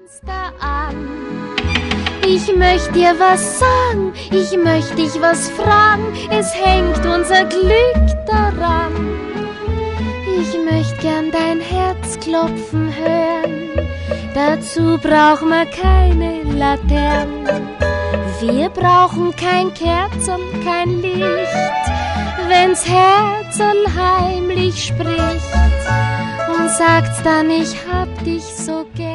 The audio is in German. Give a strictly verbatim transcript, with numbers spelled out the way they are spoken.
Fenster an. Ich möchte dir was sagen, ich möchte dich was fragen, es hängt unser Glück daran. Ich möchte gern dein Herz klopfen hören, dazu brauchen wir keine Laternen. Wir brauchen kein Kerzen, kein Licht, wenn's Herzl heimlich spricht und sagt dann, ich hab dich so gern.